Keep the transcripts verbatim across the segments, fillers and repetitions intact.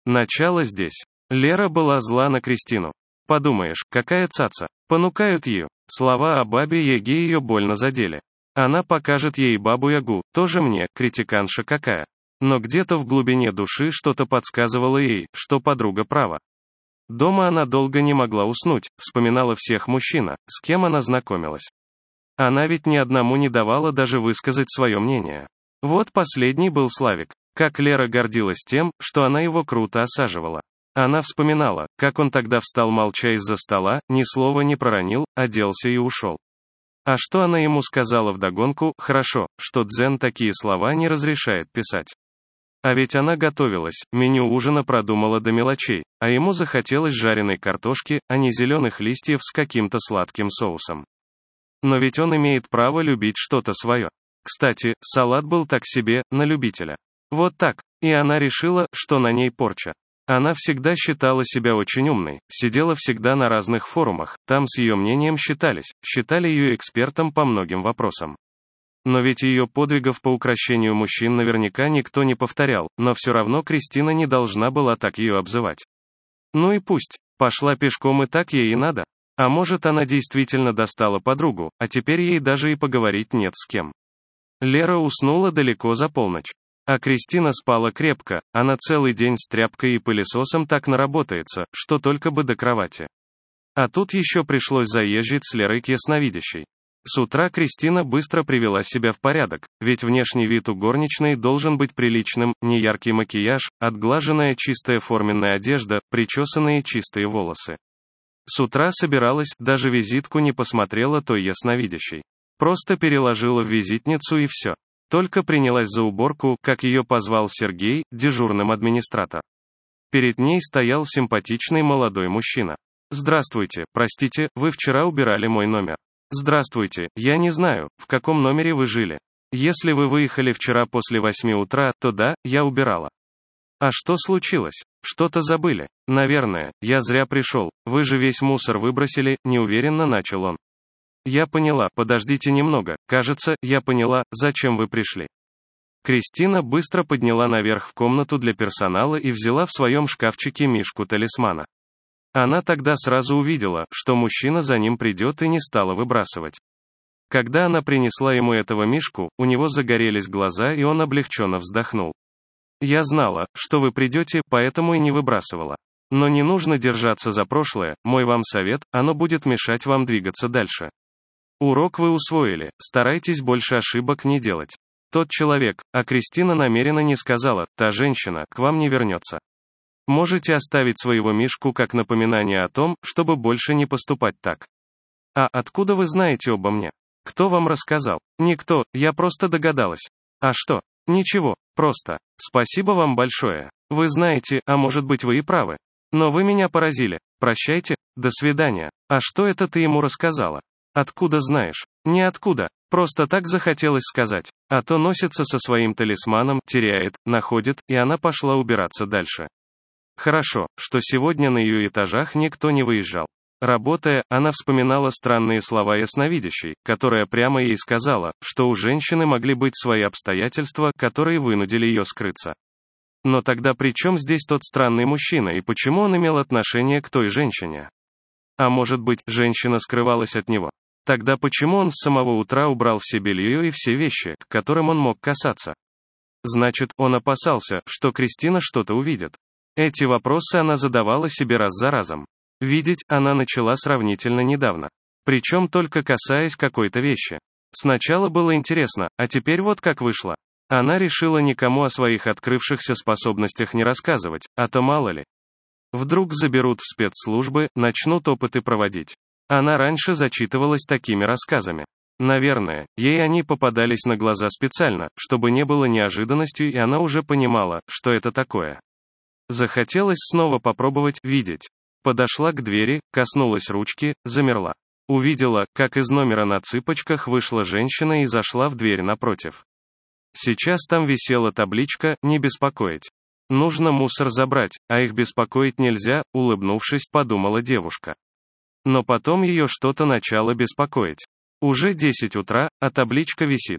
Начало здесь. Лера была зла на Кристину. Подумаешь, какая цаца. Понукают ее. Слова о бабе-яге ее больно задели. Она покажет ей бабу-ягу, тоже мне, критиканша какая. Но где-то в глубине души что-то подсказывало ей, что подруга права. Дома она долго не могла уснуть, вспоминала всех мужчин, с кем она знакомилась. Она ведь ни одному не давала даже высказать свое мнение. Вот последний был Славик. Как Лера гордилась тем, что она его круто осаживала. Она вспоминала, как он тогда встал молча из-за стола, ни слова не проронил, оделся и ушел. А что она ему сказала вдогонку: хорошо, что Дзен такие слова не разрешает писать. А ведь она готовилась, меню ужина продумала до мелочей, а ему захотелось жареной картошки, а не зеленых листьев с каким-то сладким соусом. Но ведь он имеет право любить что-то свое. Кстати, салат был так себе, на любителя. Вот так. И она решила, что на ней порча. Она всегда считала себя очень умной, сидела всегда на разных форумах, там с ее мнением считались, считали ее экспертом по многим вопросам. Но ведь ее подвигов по укрощению мужчин наверняка никто не повторял, но все равно Кристина не должна была так ее обзывать. Ну и пусть, пошла пешком и так ей и надо. А может, она действительно достала подругу, а теперь ей даже и поговорить нет с кем. Лера уснула далеко за полночь. А Кристина спала крепко, она целый день с тряпкой и пылесосом так наработается, что только бы до кровати. А тут еще пришлось заезжать с Лерой к ясновидящей. С утра Кристина быстро привела себя в порядок, ведь внешний вид у горничной должен быть приличным, неяркий макияж, отглаженная чистая форменная одежда, причесанные чистые волосы. С утра собиралась, даже визитку не посмотрела той ясновидящей. Просто переложила в визитницу и все. Только принялась за уборку, как ее позвал Сергей, дежурным администратор. Перед ней стоял симпатичный молодой мужчина. «Здравствуйте, простите, вы вчера убирали мой номер». «Здравствуйте, я не знаю, в каком номере вы жили. Если вы выехали вчера после восьми утра, то да, я убирала». «А что случилось? Что-то забыли?» «Наверное, я зря пришел, вы же весь мусор выбросили», неуверенно начал он. «Я поняла, подождите немного, кажется, я поняла, зачем вы пришли». Кристина быстро подняла наверх в комнату для персонала и взяла в своем шкафчике мишку-талисмана. Она тогда сразу увидела, что мужчина за ним придет, и не стала выбрасывать. Когда она принесла ему этого мишку, у него загорелись глаза, и он облегченно вздохнул. «Я знала, что вы придете, поэтому и не выбрасывала. Но не нужно держаться за прошлое, мой вам совет, оно будет мешать вам двигаться дальше. Урок вы усвоили, старайтесь больше ошибок не делать. Тот человек, а Кристина намеренно не сказала, та женщина, к вам не вернется. Можете оставить своего мишку как напоминание о том, чтобы больше не поступать так». «А откуда вы знаете обо мне? Кто вам рассказал?» «Никто, я просто догадалась». «А что?» «Ничего, просто. Спасибо вам большое. Вы знаете, а может быть вы и правы. Но вы меня поразили. Прощайте, до свидания». «А что это ты ему рассказала?» «Откуда знаешь?» «Ниоткуда. Просто так захотелось сказать. А то носится со своим талисманом, теряет, находит, и она пошла убираться дальше». Хорошо, что сегодня на ее этажах никто не выезжал. Работая, она вспоминала странные слова ясновидящей, которая прямо ей сказала, что у женщины могли быть свои обстоятельства, которые вынудили ее скрыться. Но тогда при чем здесь тот странный мужчина и почему он имел отношение к той женщине? А может быть, женщина скрывалась от него? Тогда почему он с самого утра убрал все белье и все вещи, к которым он мог касаться? Значит, он опасался, что Кристина что-то увидит. Эти вопросы она задавала себе раз за разом. Видеть она начала сравнительно недавно. Причем только касаясь какой-то вещи. Сначала было интересно, а теперь вот как вышло. Она решила никому о своих открывшихся способностях не рассказывать, а то мало ли. Вдруг заберут в спецслужбы, начнут опыты проводить. Она раньше зачитывалась такими рассказами. Наверное, ей они попадались на глаза специально, чтобы не было неожиданностью, и она уже понимала, что это такое. Захотелось снова попробовать видеть. Подошла к двери, коснулась ручки, замерла. Увидела, как из номера на цыпочках вышла женщина и зашла в дверь напротив. Сейчас там висела табличка «Не беспокоить». Нужно мусор забрать, а их беспокоить нельзя, улыбнувшись, подумала девушка. Но потом ее что-то начало беспокоить. Уже десять утра, а табличка висит.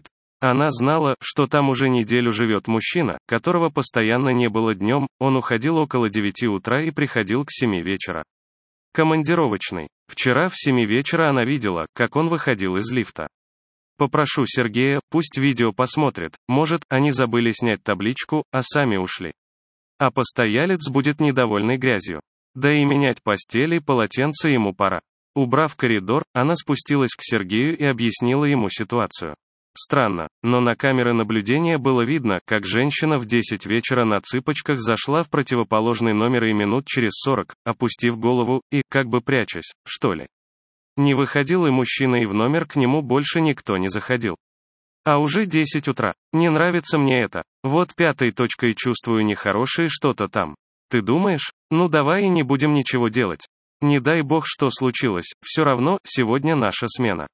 Она знала, что там уже неделю живет мужчина, которого постоянно не было днем, он уходил около девяти утра и приходил к семи вечера. Командировочный. Вчера в семи вечера она видела, как он выходил из лифта. Попрошу Сергея, пусть видео посмотрит, может, они забыли снять табличку, а сами ушли. А постоялец будет недовольный грязью. Да и менять постель и полотенце ему пора. Убрав коридор, она спустилась к Сергею и объяснила ему ситуацию. Странно, но на камеры наблюдения было видно, как женщина в десять вечера на цыпочках зашла в противоположный номер и минут через сорок, опустив голову, и, как бы прячась, что ли. Не выходил и мужчина, и в номер к нему больше никто не заходил. А уже десять утра. Не нравится мне это. Вот пятой точкой чувствую нехорошее что-то там. Ты думаешь? Ну давай и не будем ничего делать. Не дай бог что случилось, все равно, сегодня наша смена.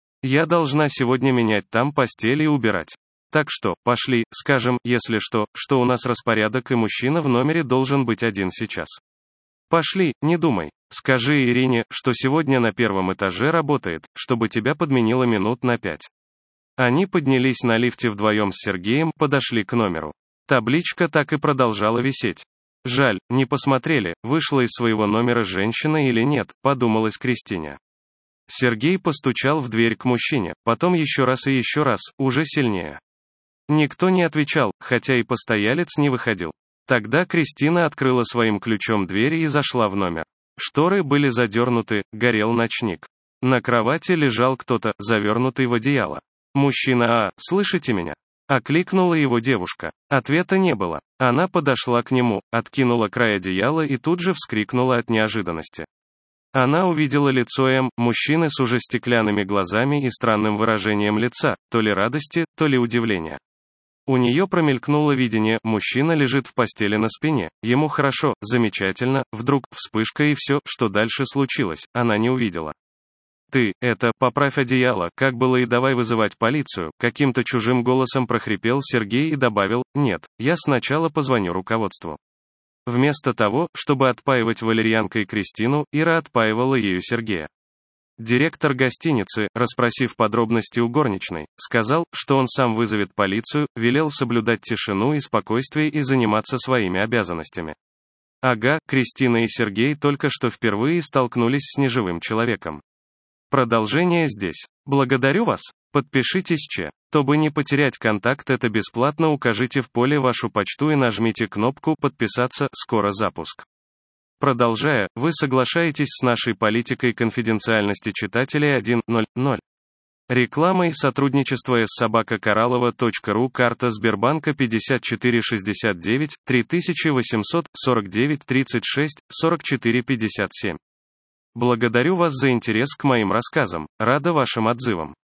Я должна сегодня менять там постель и убирать. Так что, пошли, скажем, если что, что у нас распорядок и мужчина в номере должен быть один сейчас. Пошли, не думай. Скажи Ирине, что сегодня на первом этаже работает, чтобы тебя подменила минут на пять. Они поднялись на лифте вдвоем с Сергеем, подошли к номеру. Табличка так и продолжала висеть. Жаль, не посмотрели, вышла из своего номера женщина или нет, подумалась Кристине. Сергей постучал в дверь к мужчине, потом еще раз и еще раз, уже сильнее. Никто не отвечал, хотя и постоялец не выходил. Тогда Кристина открыла своим ключом дверь и зашла в номер. Шторы были задернуты, горел ночник. На кровати лежал кто-то, завернутый в одеяло. «Мужчина, а, слышите меня?» Окликнула его девушка. Ответа не было. Она подошла к нему, откинула край одеяла и тут же вскрикнула от неожиданности. Она увидела лицо М, мужчины с уже стеклянными глазами и странным выражением лица, то ли радости, то ли удивления. У нее промелькнуло видение, мужчина лежит в постели на спине, ему хорошо, замечательно, вдруг, вспышка и все, что дальше случилось, она не увидела. «Ты, это, поправь одеяло, как было и давай вызывать полицию», каким-то чужим голосом прохрипел Сергей и добавил, «Нет, я сначала позвоню руководству». Вместо того, чтобы отпаивать валерьянкой Кристину, Ира отпаивала ею Сергея. Директор гостиницы, расспросив подробности у горничной, сказал, что он сам вызовет полицию, велел соблюдать тишину и спокойствие и заниматься своими обязанностями. Ага, Кристина и Сергей только что впервые столкнулись с неживым человеком. Продолжение здесь. Благодарю вас. Подпишитесь че. Чтобы не потерять контакт, это бесплатно, укажите в поле вашу почту и нажмите кнопку «Подписаться», скоро запуск. Продолжая, вы соглашаетесь с нашей политикой конфиденциальности читателей один ноль ноль. Реклама и сотрудничество с собака кораллова точка ру. Карта Сбербанка пятьдесят четыре шестьдесят девять три восемьсот сорок девять тридцать шесть сорок четыре пятьдесят семь. Благодарю вас за интерес к моим рассказам, рада вашим отзывам.